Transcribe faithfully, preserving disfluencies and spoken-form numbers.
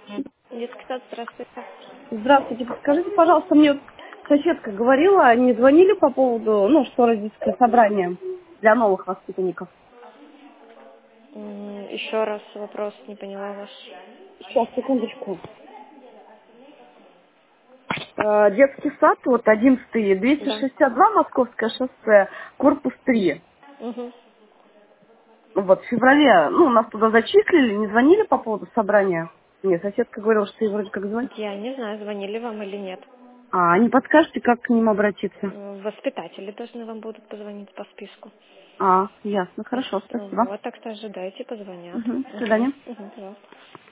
Детский сад, здравствуйте. Здравствуйте, подскажите, пожалуйста, мне вот соседка говорила, не звонили по поводу, ну, что родительское собрание для новых воспитанников? М, Еще раз вопрос, не поняла ваш. Сейчас, секундочку. Э, Детский сад, вот одиннадцатый, двести Да. шестьдесят два Московское шоссе, корпус три. Угу. Вот в феврале, ну, нас туда зачислили, не звонили по поводу собрания? Нет, соседка говорила, что ей вроде как звонили. Я не знаю, звонили вам или нет. А, не подскажете, как к ним обратиться? М, Воспитатели должны вам будут позвонить по списку. А, ясно, М, хорошо, спасибо. Вот, так что ожидайте, позвонят. Мгм, до Угу. свидания. Угу, пожалуйста.